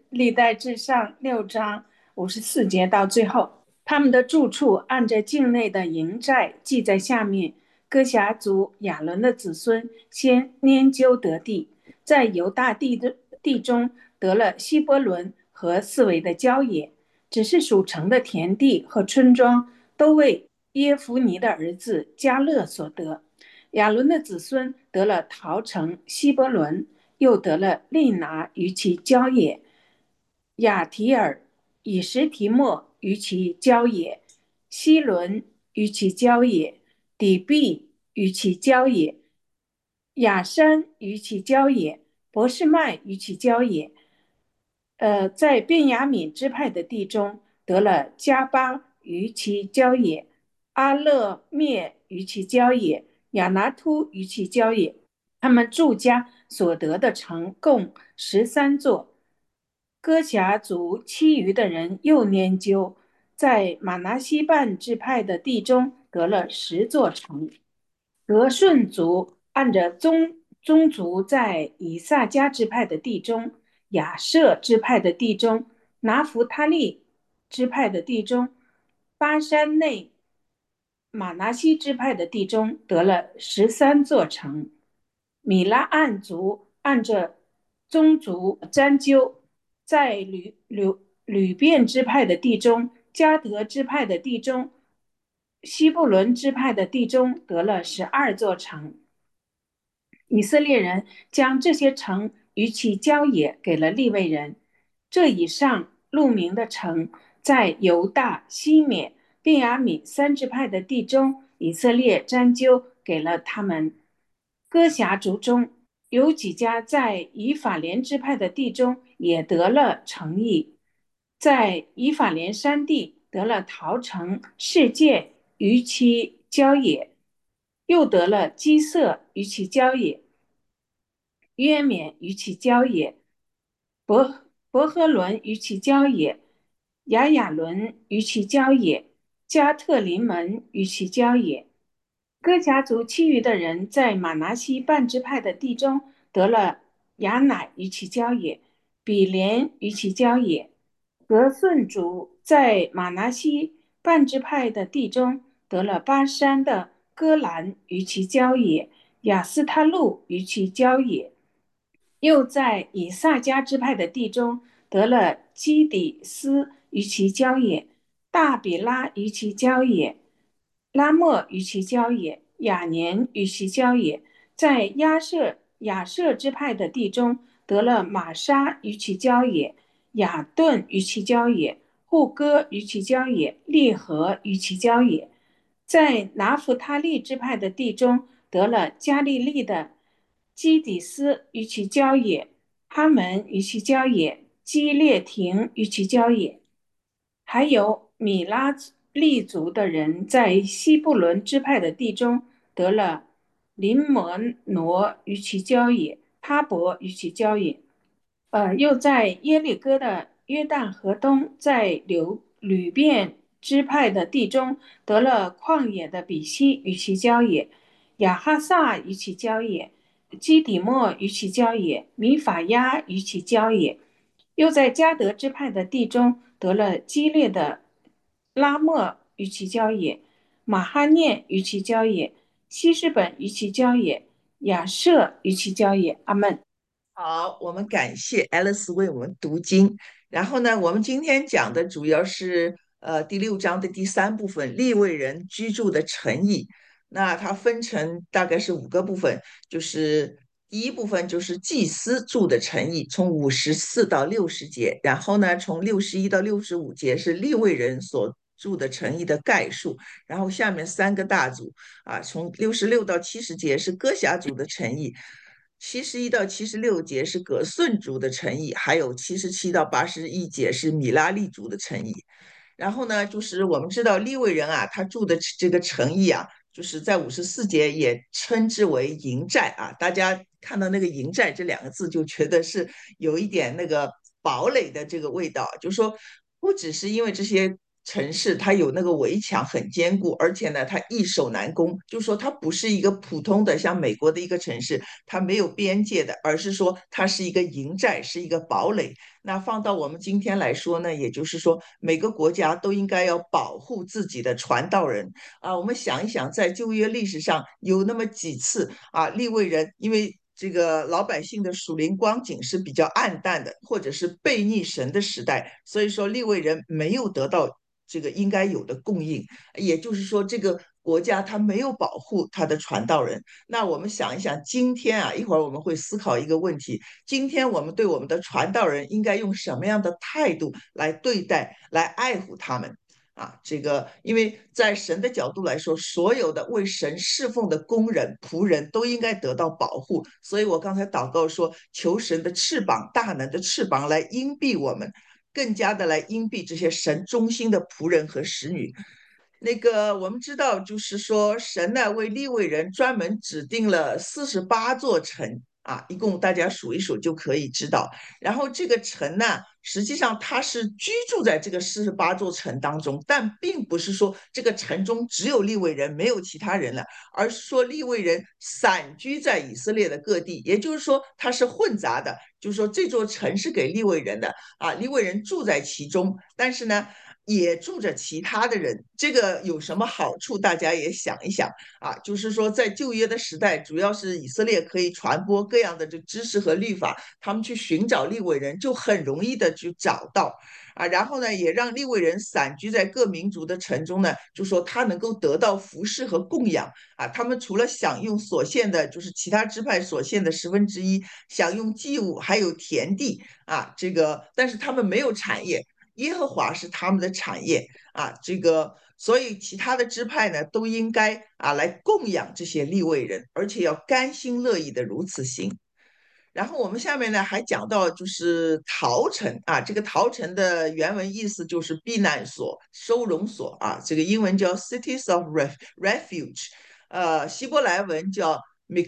历代志上6章54节到最后，他们的住处按着境内的营寨记在下面。哥辖族亚伦的子孙先拈阄得地，在犹大地中得了希伯伦和四围的郊野，只是属城的田地和村庄都为耶孚尼的儿子迦勒所得。亚伦的子孙得了陶城、希伯伦，又得了利拿与其郊野，亚提尔、以实提莫与其郊野，希伦与其郊野，底壁与其郊野，亚山与其郊野，伯示麦与其郊野。在便雅悯支派的地中得了加巴与其郊野，阿勒灭与其郊野，亚拿突与其郊野。他们住家所得的城共13座。哥辖族其余的人又拈阄，在马拿西半支派的地中得了10座城。德顺族按着宗族在以萨迦支派的地中、亚舍支派的地中、拿弗他利支派的地中、巴山内马拿西支派的地中得了13座城。米拉暗族按着宗族占阄，在吕遍支派的地中、迦得支派的地中、西布伦支派的地中得了12座城。以色列人将这些城与其郊野给了利未人。这以上路名的城，在犹大、西缅、便雅悯3支派的地中，以色列占阄给了他们。哥辖族中有几家在以法莲支派的地中也得了城邑，在以法莲山地得了陶城、世界与其郊野，又得了基色与其郊野，约缅与其郊野，伯和伦与其郊野，雅伦与其郊野，加特林门与其郊野。哥辖族其余的人在马拿西半支派的地中得了雅乃与其郊野，比连与其郊野。格顺族在马拿西半支派的地中得了巴山的戈兰与其郊野，亚斯他路与其郊野。又在以萨迦支派的地中得了基底斯与其郊野，大比拉与其郊野，拉莫与其郊野，雅年与其郊野。在亚舍支派的地中得了玛莎与其郊野，雅顿与其郊野，户哥与其郊野，利和与其郊野。在拿弗他利支派的地中得了加利利的基底斯与其郊野，哈门与其郊野，基列亭与其郊野。还有米拉利族的人在西布伦支派的地中得了林摩挪与其郊野，哈伯与其郊野。又在耶利哥的约旦河东，在吕遍支派的地中得了旷野的比西与其郊野，亚哈萨与其郊野，基底莫与其郊野，米法亚与其郊野。又在加德支派的地中得了基列的拉莫与其郊野，马哈念与其郊野，希实本与其郊野，亚舍与其郊野。阿门。 好，我们感谢爱丽丝为我们读经。然后呢，我们今天讲的主要是第6章的第3部分，利未人居住的城邑。那它分成大概是5个部分，就是第一部分就是祭司住的城邑，从54到60节。然后呢，从61到65节是利未人所住的城邑的概述。然后下面3个大组啊，从66到70节是哥辖族的城邑。71到76节是葛顺族的城邑，还有77到81节是米拉利族的城邑。然后呢，就是我们知道利未人啊，他住的这个城邑啊，就是在54节也称之为营寨啊。大家看到那个营寨这2个字，就觉得是有一点那个堡垒的这个味道，就是说不只是因为城市它有那个围墙很坚固，而且呢它易守难攻，就是说它不是一个普通的像美国的一个城市，它没有边界的，而是说它是一个营寨，是一个堡垒。那放到我们今天来说呢，也就是说每个国家都应该要保护自己的传道人我们想一想，在旧约历史上有那么几次利未人因为这个老百姓的属灵光景是比较暗淡的，或者是背逆神的时代，所以说利未人没有得到这个应该有的供应，也就是说这个国家它没有保护他的传道人。那我们想一想，今天一会儿我们会思考一个问题：今天我们对我们的传道人应该用什么样的态度来对待、来爱护他们？这个因为在神的角度来说，所有的为神侍奉的工人、仆人都应该得到保护。所以我刚才祷告说，求神的翅膀、大能的翅膀来荫蔽我们，更加的来荫蔽这些神忠心的仆人和使女。那个我们知道，就是说神呢为利未人专门指定了48座城一共大家数一数就可以知道。然后这个城呢，实际上它是居住在这个48座城当中，但并不是说这个城中只有利未人，没有其他人了，而是说利未人散居在以色列的各地，也就是说它是混杂的，就是说这座城是给利未人的利未人住在其中，但是呢。也住着其他的人，这个有什么好处？大家也想一想就是说，在旧约的时代，主要是以色列可以传播各样的这知识和律法，他们去寻找利未人就很容易的去找到然后呢，也让利未人散居在各民族的城中呢，就说他能够得到服侍和供养他们除了享用所献的，就是其他支派所献的1/10，享用祭物，还有田地这个，但是他们没有产业。耶和华是他们的产业这个，所以其他的支派呢都应该来供养这些利未人，而且要甘心乐意的如此行。然后我们下面呢还讲到就是逃城这个逃城的原文意思就是避难所、收容所这个英文叫 cities of refuge，希伯来文叫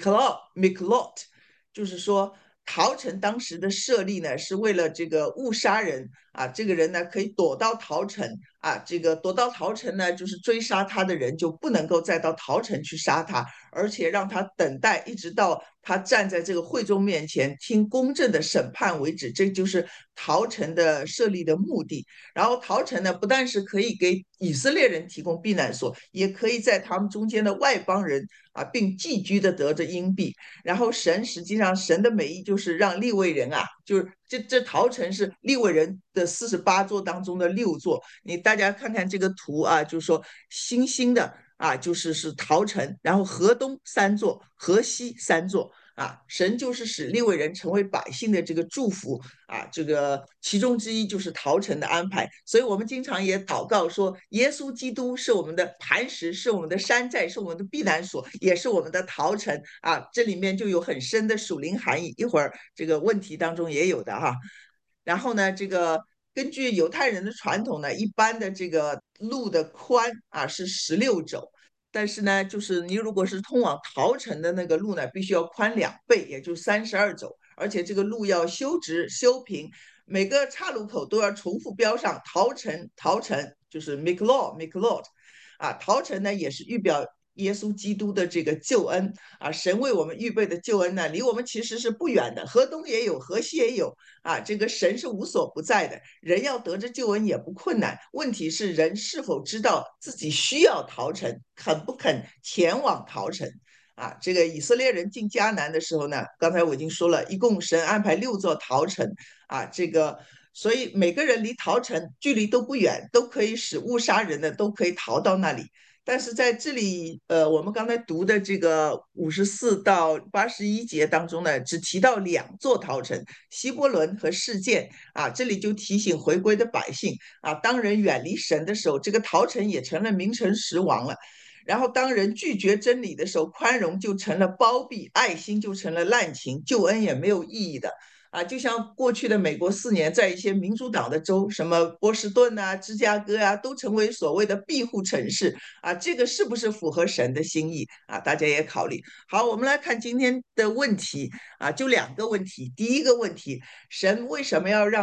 miklot，就是说逃城当时的设立呢是为了这个误杀人这个人呢可以躲到逃城这个躲到逃城呢就是追杀他的人就不能够再到逃城去杀他，而且让他等待一直到他站在这个会众面前听公正的审判为止，这就是逃城的设立的目的。然后逃城呢，不但是可以给以色列人提供避难所，也可以在他们中间的外邦人并寄居的得着荫庇。然后神实际上神的美意就是让利未人就是这逃城是利未人的48座当中的6座。你大家看看这个图就是说星星的就是逃城，然后河东3座，河西3座神就是使利未人成为百姓的这个祝福这个其中之一就是逃城的安排。所以我们经常也祷告说，耶稣基督是我们的磐石，是我们的山寨，是我们的避难所，也是我们的逃城这里面就有很深的属灵含义，一会儿这个问题当中也有的然后呢，这个根据犹太人的传统呢，一般的这个路的宽是16肘，但是呢，就是你如果是通往桃城的那个路呢，必须要宽2倍，也就32肘，而且这个路要修直修平，每个岔路口都要重复标上桃城，桃城就是 Miklot Miklot 桃城呢也是预表耶稣基督的这个救恩神为我们预备的救恩呢，离我们其实是不远的，河东也有，河西也有这个神是无所不在的，人要得着救恩也不困难。问题是人是否知道自己需要逃城，肯不肯前往逃城这个以色列人进迦南的时候呢，刚才我已经说了，一共神安排6座逃城这个。所以每个人离逃城距离都不远，都可以使误杀人的都可以逃到那里。但是在这里，我们刚才读的这个54到81节当中呢，只提到2座逃城，希伯伦和示剑这里就提醒回归的百姓当人远离神的时候，这个逃城也成了名存实亡了。然后当人拒绝真理的时候，宽容就成了包庇，爱心就成了滥情，救恩也没有意义的。就像过去的美国4年，在一些民主党的州，什么波士顿芝加哥都成为所谓的庇护城市这个是不是符合神的心意大家也考虑。好，我们来看今天的问题就2个问题。第一个问题，神为什么要让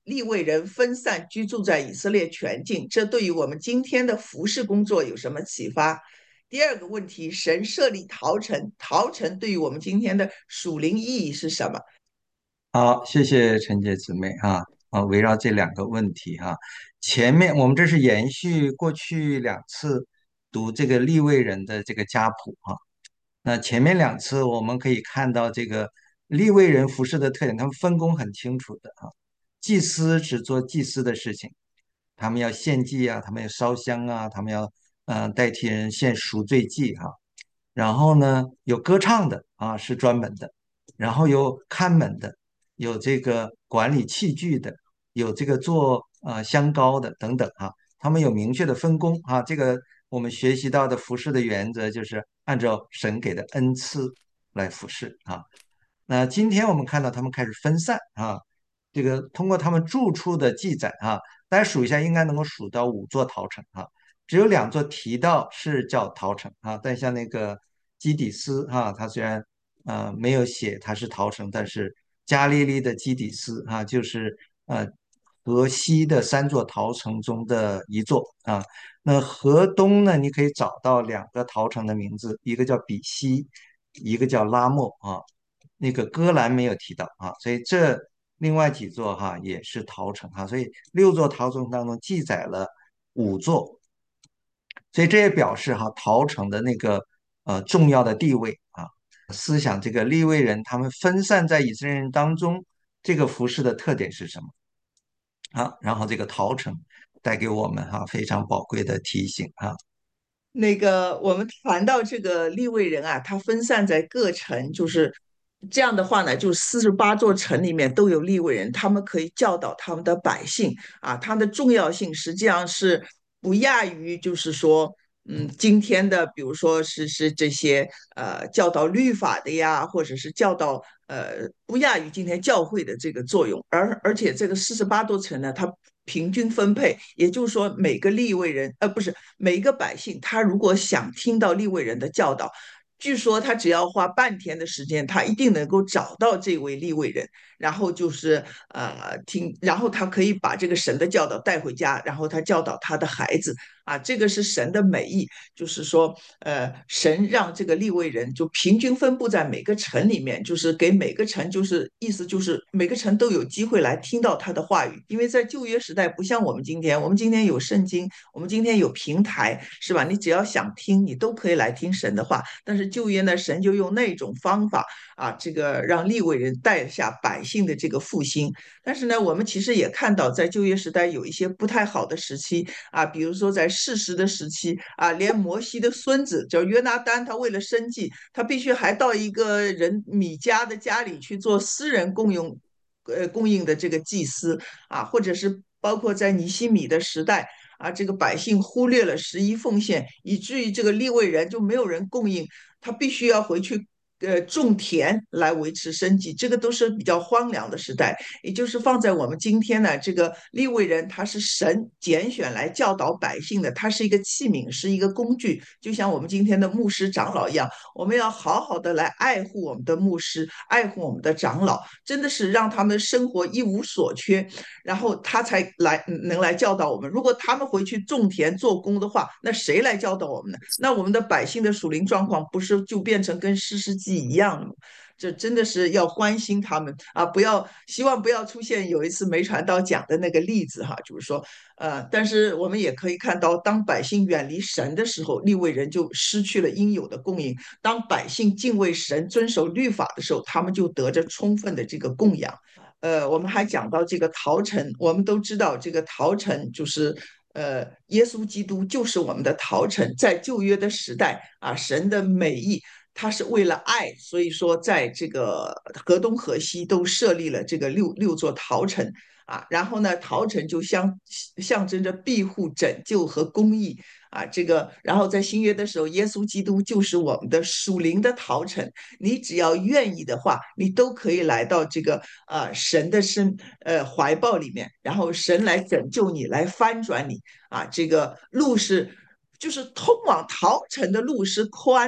利未人分散居住在以色列全境，这对于我们今天的服饰工作有什么启发？第二个问题，神设立逃城，逃城对于我们今天的属灵意义是什么？ 好，谢谢陈洁姊妹围绕这两个问题前面我们这是延续过去2次读这个利未人的这个家谱那前面2次我们可以看到这个利未人服饰的特点，他们分工很清楚的祭司只做祭司的事情，他们要献祭他们要烧香他们要代替人献赎罪祭然后呢，有歌唱的是专门的，然后有看门的，有这个管理器具的，有这个做香膏的等等他们有明确的分工这个我们学习到的服饰的原则就是按照神给的恩赐来服侍那今天我们看到他们开始分散这个通过他们住处的记载大家数一下，应该能够数到5座陶城只有2座提到是叫陶城但像那个基底斯他虽然没有写他是陶城，但是加利利的基底斯就是河西的3座陶城中的一座那河东呢，你可以找到2个陶城的名字，一个叫比西，一个叫拉莫那个戈兰没有提到所以这另外几座也是陶城所以6座陶城当中记载了5座，所以这也表示陶城的那个重要的地位思想这个利未人他们分散在以色列人当中，这个服饰的特点是什么然后这个陶城带给我们非常宝贵的提醒那个我们谈到这个利未人啊，他分散在各城，就是这样的话呢，就是48座城里面都有利未人，他们可以教导他们的百姓啊，他的重要性实际上是不亚于，就是说，今天的比如说是这些教导律法的呀，或者是教导不亚于今天教会的这个作用，而且这个48座城呢，它平均分配，也就是说每个利未人不是每一个百姓，他如果想听到利未人的教导。据说他只要花半天的时间，他一定能够找到这位利未人，然后就是听，然后他可以把这个神的教导带回家，然后他教导他的孩子啊，这个是神的美意，就是说神让这个利未人就平均分布在每个城里面，就是给每个城就是意思就是每个城都有机会来听到他的话语，因为在旧约时代不像我们今天，我们今天有圣经，我们今天有平台，是吧？你只要想听，你都可以来听神的话。但是旧约呢，神就用那种方法这个让利未人带下百姓的这个复兴。但是呢，我们其实也看到，在旧约时代有一些不太好的时期比如说在士师的时期连摩西的孙子叫约拿丹，他为了生计，他必须还到一个人米迦的家里去做私人供应的这个祭司或者是包括在尼希米的时代这个百姓忽略了11奉献，以至于这个利未人就没有人供应，他必须要回去种田来维持生计，这个都是比较荒凉的时代。也就是放在我们今天呢，这个利未人他是神拣选来教导百姓的，他是一个器皿，是一个工具，就像我们今天的牧师长老一样，我们要好好的来爱护我们的牧师，爱护我们的长老，真的是让他们生活一无所缺，然后他才能来教导我们。如果他们回去种田做工的话，那谁来教导我们呢？那我们的百姓的属灵状况不是就变成跟士师记一样了吗？这真的是要关心他们不要希望不要出现有一次没传道讲的那个例子就是说，但是我们也可以看到，当百姓远离神的时候，利未人就失去了应有的供应；当百姓敬畏神、遵守律法的时候，他们就得着充分的这个供养。我们还讲到这个陶城，我们都知道这个陶城就是耶稣基督就是我们的陶城，在旧约的时代神的美意。他是为了爱，所以说在这个河东河西都设立了这个六座陶城然后呢，陶城就象征着庇护、拯救和公义这个，然后在新约的时候，耶稣基督就是我们的属灵的陶城，你只要愿意的话，你都可以来到这个神的怀抱里面，然后神来拯救你，来翻转你这个路是就是通往陶城的路是宽的。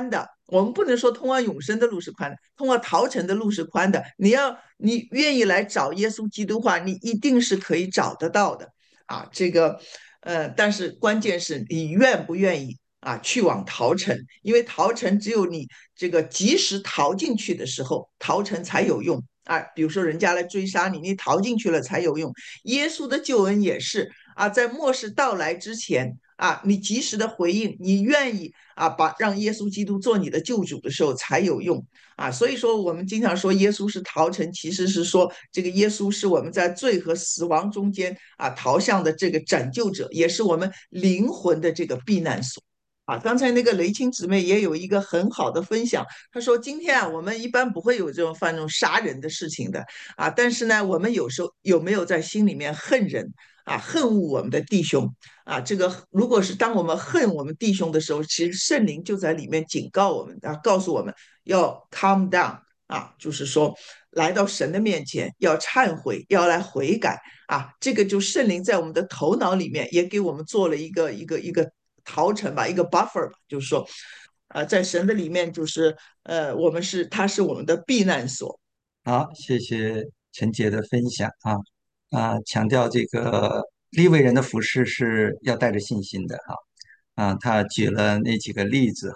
我们不能说通往永生的路是宽的，通往逃城的路是宽的。你愿意来找耶稣基督的话，你一定是可以找得到的啊。但是关键是你愿不愿意啊去往逃城，因为逃城只有你这个及时逃进去的时候，逃城才有用。啊，比如说人家来追杀你，你逃进去了才有用。耶稣的救恩也是啊，在末世到来之前啊，你及时的回应，你愿意啊，让耶稣基督做你的救主的时候才有用啊。所以说，我们经常说耶稣是逃城，其实是说这个耶稣是我们在罪和死亡中间啊逃向的这个拯救者，也是我们灵魂的这个避难所。啊，刚才那个雷青姊妹也有一个很好的分享，她说今天啊，我们一般不会有犯这种杀人的事情的啊，但是呢，我们有时候有没有在心里面恨人啊，恨恶我们的弟兄啊？这个如果是当我们恨我们弟兄的时候，其实圣灵就在里面警告我们啊，告诉我们要 calm down 啊，就是说来到神的面前要忏悔，要来悔改啊。这个就圣灵在我们的头脑里面也给我们做了一个逃城吧，一个 buffer 吧，就是说，在神的里面，就是他是我们的避难所。 好，谢谢陈杰的分享强调这个利未人的服饰是要带着信心的他举了那几个例子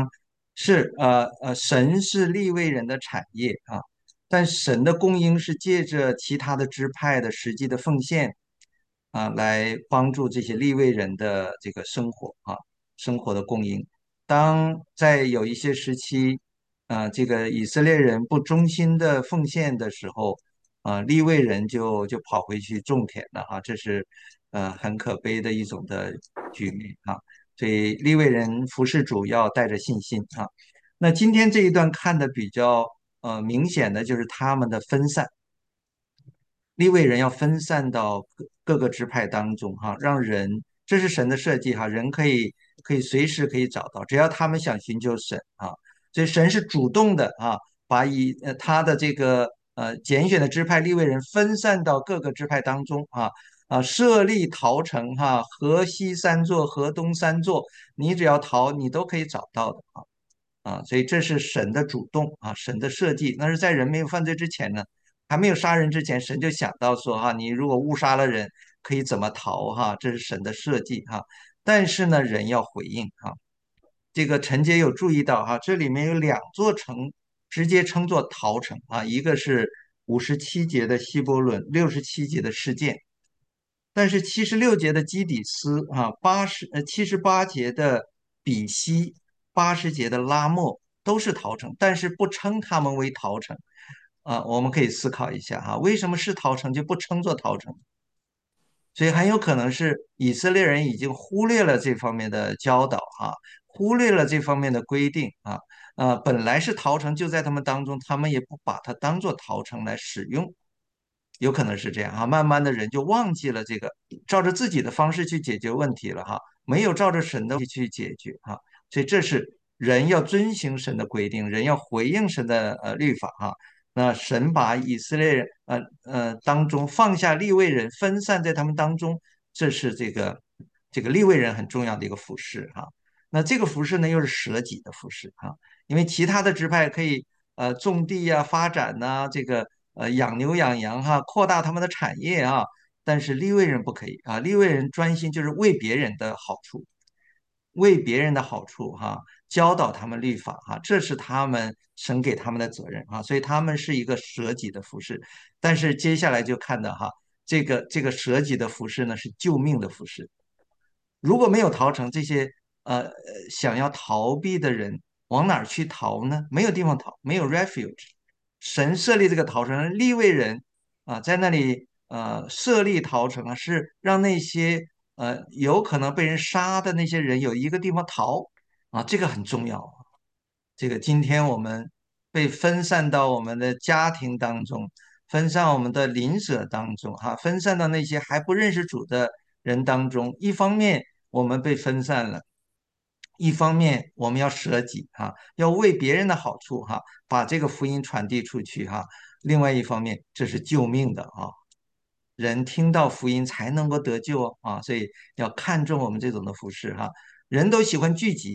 神是利未人的产业但神的供应是借着其他的支派的实际的奉献来帮助这些利未人的这个生活生活的供应。当在有一些时期这个以色列人不忠心的奉献的时候利未人就跑回去种田了这是很可悲的一种的局面所以利未人服侍主要带着信心那今天这一段看的比较明显的就是他们的分散，利未人要分散到各个支派当中让人这是神的设计人可以随时可以找到，只要他们想寻求神所以神是主动的把他的这个拣选的支派利未人分散到各个支派当中设立逃城河西三座，河东三座，你只要逃，你都可以找到的所以这是神的主动神的设计。那是在人没有犯罪之前呢，还没有杀人之前，神就想到说你如果误杀了人，可以怎么逃这是神的设计但是呢，人要回应这个陈杰有注意到这里面有两座城直接称作逃城一个是57节的希伯伦，67节的事件。但是76节的基底斯78节的比西，80节的拉莫都是逃城，但是不称他们为逃城我们可以思考一下为什么是逃城就不称作逃城？所以很有可能是以色列人已经忽略了这方面的教导忽略了这方面的规定本来是逃城就在他们当中，他们也不把它当做逃城来使用。有可能是这样慢慢的人就忘记了这个，照着自己的方式去解决问题了没有照着神的去解决所以这是人要遵行神的规定，人要回应神的律法那神把以色列人当中放下利未人，分散在他们当中，这是这个利未人很重要的一个服饰那这个服饰呢，又是舍己的服饰因为其他的支派可以种地发展这个养牛养羊扩大他们的产业但是利未人不可以利未人专心就是为别人的好处，为别人的好处教导他们律法这是他们神给他们的责任所以他们是一个舍己的服饰。但是接下来就看到这个舍己的服饰呢是救命的服饰。如果没有逃城，这些想要逃避的人往哪儿去逃呢？没有地方逃，没有 refuge。神设立这个逃城，利未人在那里设立逃城是让那些有可能被人杀的那些人有一个地方逃这个很重要。这个今天我们被分散到我们的家庭当中，分散我们的邻舍当中分散到那些还不认识主的人当中。一方面我们被分散了，一方面我们要舍己要为别人的好处把这个福音传递出去另外一方面，这是救命的人听到福音才能够得救所以要看重我们这种的服饰人都喜欢聚集，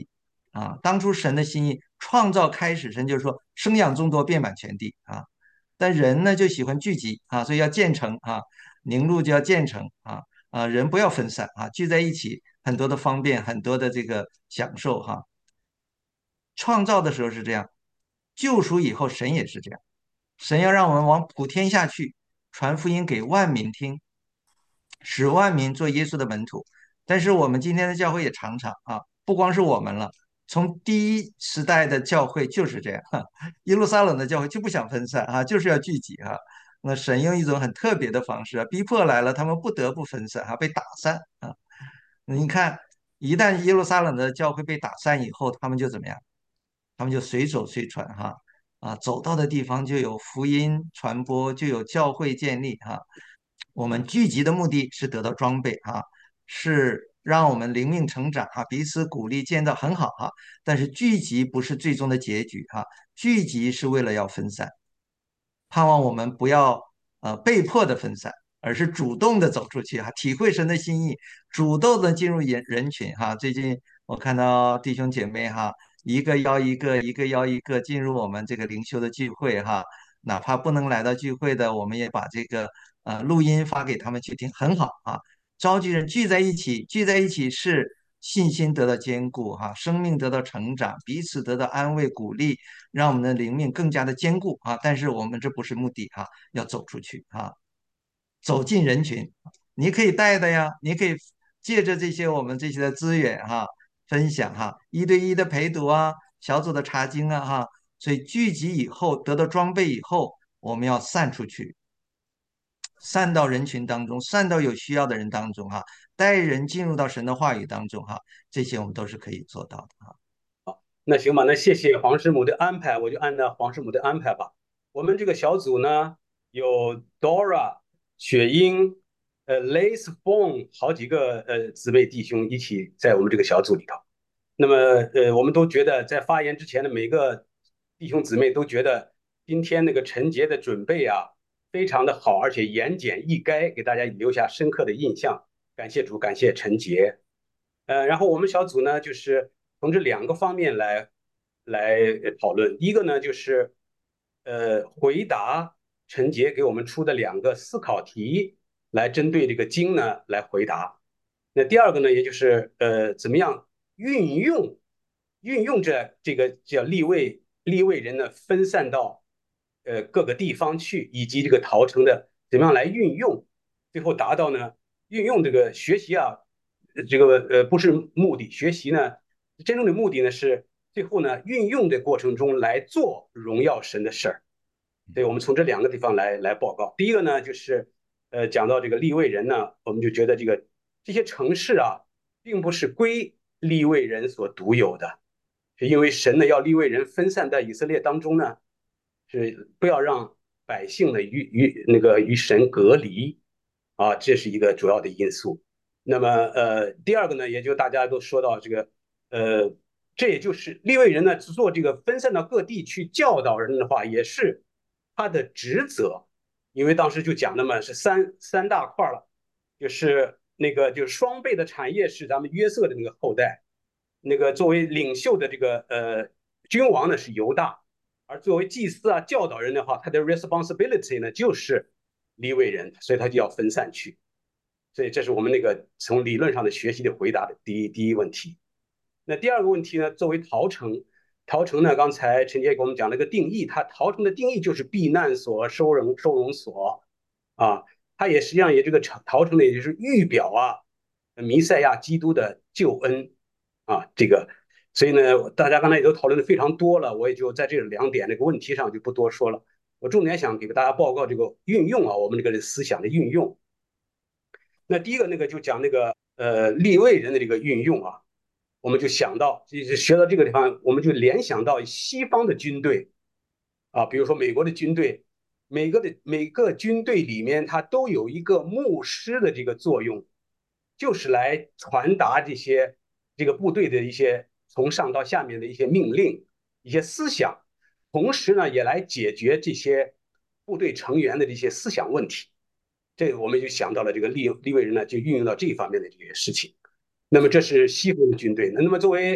啊。当初神的心意创造开始，神就是说生养众多，遍满全地啊。但人呢就喜欢聚集啊，所以要建成啊，凝露就要建成人不要分散啊，聚在一起，很多的方便，很多的这个享受哈。创造的时候是这样，救赎以后神也是这样，神要让我们往普天下去，传福音给万民听，使万民做耶稣的门徒。但是我们今天的教会也常常不光是我们了，从第一时代的教会就是这样，耶路撒冷的教会就不想分散就是要聚集那神用一种很特别的方式逼迫来了，他们不得不分散被打散你看，一旦耶路撒冷的教会被打散以后，他们就怎么样？他们就随走随传走到的地方就有福音传播，就有教会建立我们聚集的目的是得到装备是让我们灵命成长彼此鼓励建造很好但是聚集不是最终的结局聚集是为了要分散，盼望我们不要被迫的分散，而是主动的走出去体会神的心意，主动的进入人群最近我看到弟兄姐妹一个邀一个，一个邀一个进入我们这个灵修的聚会哪怕不能来到聚会的，我们也把这个录音发给他们去听，很好召集人聚在一起，聚在一起是信心得到坚固生命得到成长，彼此得到安慰鼓励，让我们的灵命更加的坚固但是我们这不是目的要走出去走进人群，你可以带的呀，你可以借着这些我们这些的资源分享一对一的陪读小组的查经所以聚集以后得到装备以后，我们要散出去，散到人群当中，散到有需要的人当中带人进入到神的话语当中这些我们都是可以做到的那行吧，那谢谢黄师母的安排，我就按照黄师母的安排吧。我们这个小组呢，有 Dora、雪英、Lace Bone 好几个姊妹弟兄一起在我们这个小组里头。那么我们都觉得在发言之前的每个弟兄姊妹都觉得今天那个陈杰的准备非常的好，而且言简意赅，给大家留下深刻的印象。感谢主，感谢陈杰。然后我们小组呢，就是从这两个方面来讨论。第一个呢，就是回答陈杰给我们出的两个思考题，来针对这个经呢来回答。那第二个呢，也就是怎么样运用这个叫立位人呢分散到各个地方去，以及这个陶成的怎么样来运用，最后达到呢运用这个学习这个不是目的，学习呢真正的目的呢是最后呢运用的过程中来做荣耀神的事儿。所以我们从这两个地方来报告。第一个呢就是讲到这个利未人呢，我们就觉得这些城市并不是归利未人所独有的，是因为神呢要利未人分散在以色列当中呢，是不要让百姓呢与神隔离这是一个主要的因素。那么第二个呢，也就大家都说到这个这也就是利未人呢做这个分散到各地去教导人的话，也是他的职责。因为当时就讲的嘛是三大块了，就是就是双倍的产业是咱们约瑟的那个后代，那个作为领袖的这个君王呢是犹大，而作为祭司教导人的话，他的 responsibility 呢就是利未人，所以他就要分散去。所以这是我们那个从理论上的学习的回答的第一问题。那第二个问题呢，作为陶城呢，刚才陈杰给我们讲了一个定义，它陶城的定义就是避难所、收容所它也实际上这个陶城呢，也就是预表弥赛亚基督的救恩这个，所以呢，大家刚才也都讨论的非常多了，我也就在这两点这个问题上就不多说了。我重点想给大家报告这个运用我们这个思想的运用。那第一个就讲立位人的这个运用我们就想到，就是学到这个地方，我们就联想到西方的军队比如说美国的军队，每个军队里面它都有一个牧师的这个作用，就是来传达这个部队的一些从上到下面的一些命令、一些思想，同时呢也来解决这些部队成员的这些思想问题。这个我们就想到了这个立位人呢，就运用到这一方面的这些事情。那么这是西方的军队，那么作为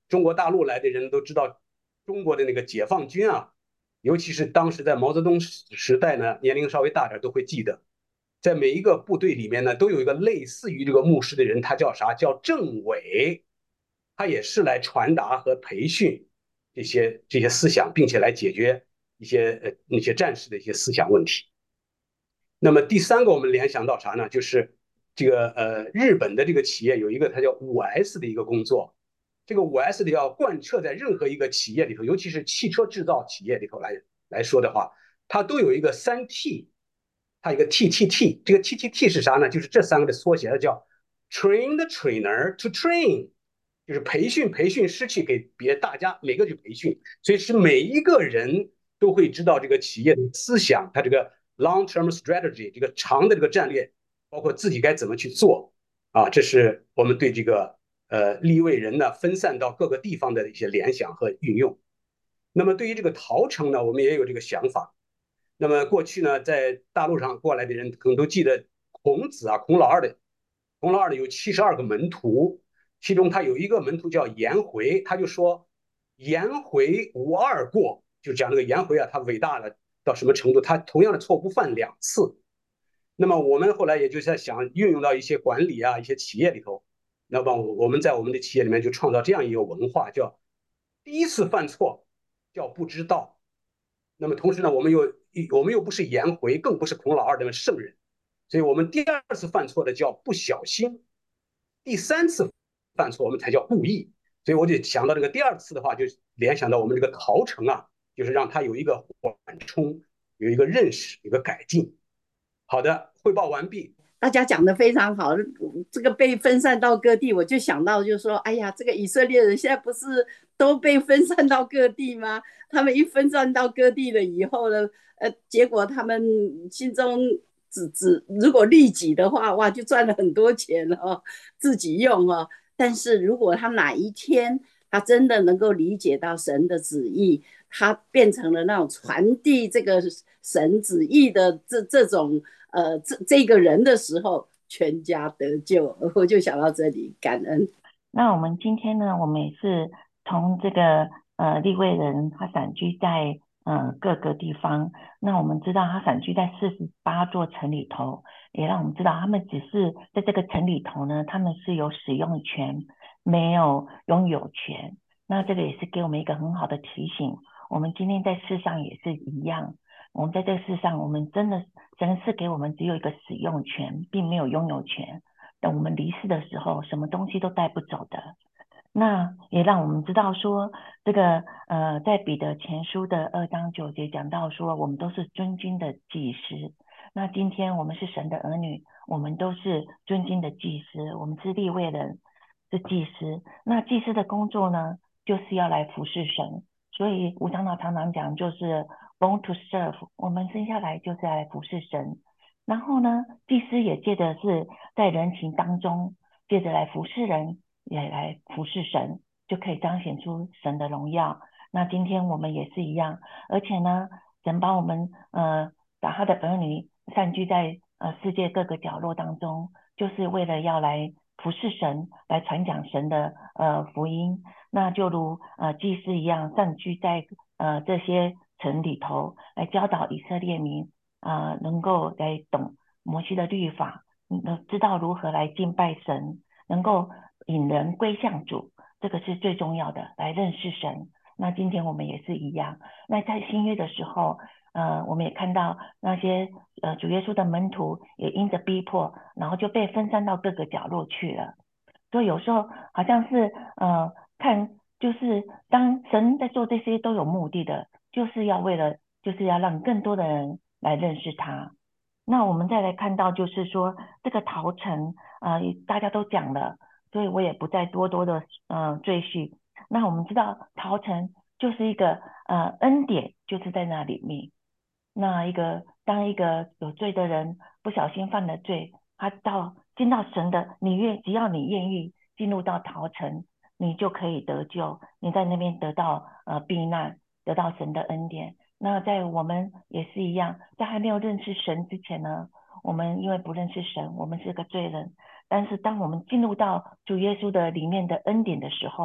中国大陆来的人都知道，中国的那个解放军啊，尤其是当时在毛泽东时代呢，年龄稍微大点都会记得，在每一个部队里面呢，都有一个类似于这个牧师的人，他叫啥？叫政委，他也是来传达和培训这些思想，并且来解决一些那些战士的一些思想问题。那么第三个我们联想到啥呢？就是这个日本的这个企业有一个它叫5S 的一个工作，这个5S 的要贯彻在任何一个企业里头，尤其是汽车制造企业里头来说的话，它都有一个3T，它一个 TTT，这个 TTT 是啥呢？就是这三个的缩写，它叫 Train the Trainer to Train，就是培训失去给大家每个去培训，所以是每一个人都会知道这个企业的思想，它这个 long-term strategy 这个长的这个战略，包括自己该怎么去做啊，这是我们对这个立位人呢分散到各个地方的一些联想和运用。那么对于这个陶城呢，我们也有这个想法。那么过去呢，在大陆上过来的人可能都记得孔子啊，孔老二的有72个门徒，其中他有一个门徒叫颜回，他就说颜回无二过，就讲这个颜回啊，他伟大了到什么程度？他同样的错不犯2次。那么我们后来也就在想运用到一些管理啊、一些企业里头，那么我们在我们的企业里面就创造这样一个文化，叫第一次犯错叫不知道。那么同时呢，我们又不是颜回，更不是孔老二的圣人，所以我们第二次犯错的叫不小心，第三次犯错我们才叫故意。所以我就想到这个第二次的话，就联想到我们这个陶城啊，就是让它有一个缓冲，有一个认识，有一个改进。好的，汇报完毕。 大家讲的非常好，这个被分散到各地，我就想到就是说，哎呀，这个以色列人现在不是都被分散到各地吗？他们一分散到各地了以后呢，结果他们心中如果利己的话，哇，就赚了很多钱哦，自己用哦。但是如果他哪一天他真的能够理解到神的旨意，他变成了那种传递这个神旨意的这种这个人的时候，全家得救。我就想到这里，感恩。 那我们今天呢，我们也是从这个利未人他散居在各个地方。那我们知道他散居在48座城里头，也让我们知道他们只是在这个城里头呢，他们是有使用权，没有拥有权。那这个也是给我们一个很好的提醒，我们今天在世上也是一样。我们在这个世上，我们真的神是给我们只有一个使用权，并没有拥有权。等我们离世的时候，什么东西都带不走的。那也让我们知道说，这个在彼得前书的2章9节讲到说，我们都是尊君的祭司。那今天我们是神的儿女，我们都是尊君的祭司，我们是利未人，是祭司。那祭司的工作呢，就是要来服侍神。所以吴长老常常讲，就是 born to serve， 我们生下来就是要来服侍神。然后呢，祭司也借着是在人情当中，借着来服侍人，也来服侍神，就可以彰显出神的荣耀。那今天我们也是一样，而且呢，神把我们把他的儿女散居在世界各个角落当中，就是为了要来服侍神，来传讲神的福音。那就如祭司一样，散居在这些城里头，来教导以色列民能够来懂摩西的律法，知道如何来敬拜神，能够引人归向主，这个是最重要的，来认识神。那今天我们也是一样。那在新约的时候，我们也看到那些主耶稣的门徒也因着逼迫，然后就被分散到各个角落去了。所以有时候好像是看，就是当神在做这些都有目的的，就是要为了就是要让更多的人来认识他。那我们再来看到就是说这个陶城大家都讲了，所以我也不再多的赘叙。那我们知道陶城就是一个恩典，就是在那里面。那当一个有罪的人不小心犯了罪，他进到神的，只要你愿意进入到陶城，你就可以得救，你在那边得到避难，得到神的恩典。那在我们也是一样，在还没有认识神之前呢，我们因为不认识神，我们是个罪人。但是当我们进入到主耶稣的里面的恩典的时候，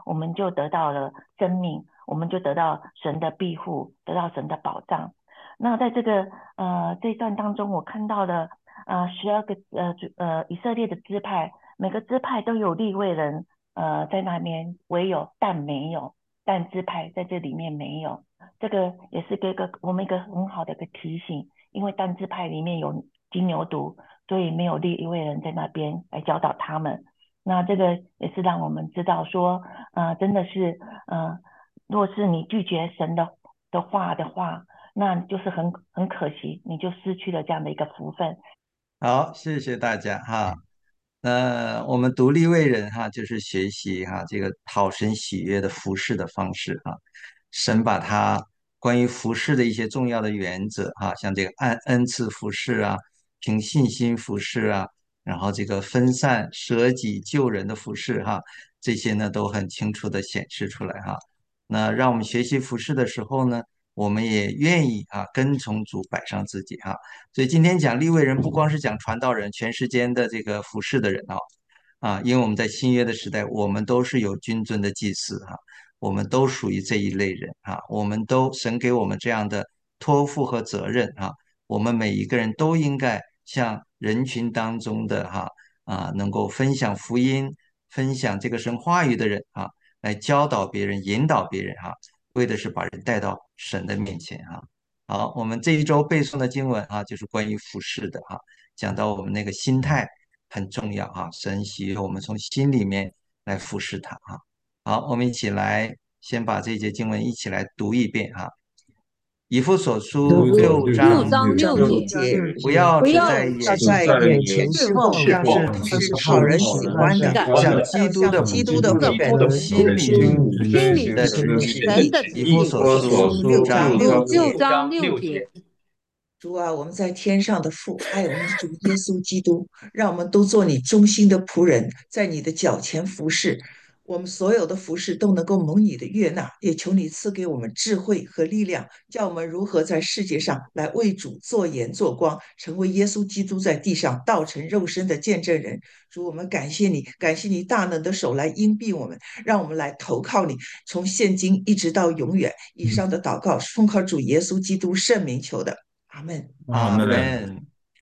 我们就得到了生命，我们就得到神的庇护，得到神的保障。那在这一段当中，我看到了12个以色列的支派，每个支派都有利未人在那边，唯有但没有，但支派在这里面没有。这个也是给我们一个很好的一个提醒，因为但支派里面有金牛犊，所以没有利未人在那边来教导他们。那这个也是让我们知道说，真的是若是你拒绝神的话，那就是很可惜，你就失去了这样的一个福分。 好，谢谢大家哈。那我们独立为人哈，就是学习哈这个讨神喜悦的服侍的方式哈。神把他关于服侍的一些重要的原则哈，像这个按恩赐服侍啊，凭信心服侍啊，然后这个分散舍己救人的服侍哈，这些呢都很清楚的显示出来哈。那让我们学习服侍的时候呢，我们也愿意跟从主摆上自己哈。所以今天讲利未人，不光是讲传道人，全世间的这个服侍的人因为我们在新约的时代，我们都是有君尊的祭司我们都属于这一类人我们都神给我们这样的托付和责任我们每一个人都应该向人群当中的能够分享福音、分享这个神话语的人来教导别人、引导别人为的是把人带到神的面前好，我们这一周背诵的经文就是关于服侍的讲到我们那个心态很重要神喜悦我们从心里面来服侍他好，我们一起来先把这节经文一起来读一遍以弗所书 6章6节， 不要只在要在眼前侍奉，是讨人喜欢的， 像基督的本心里的旨意。以弗所书6章6节。 主啊，我们在天上的父，爱我们的主耶稣基督，让我们都做你忠心的仆人，在你的脚前服侍。我们所有的服侍都能够蒙你的悦纳，也求你赐给我们智慧和力量，叫我们如何在世界上来为主做盐做光，成为耶稣基督在地上道成肉身的见证人。主，我们感谢你，感谢你大能的手来荫庇我们，让我们来投靠你，从现今一直到永远。以上的祷告是奉靠主耶稣基督圣名求的。阿门。 阿门。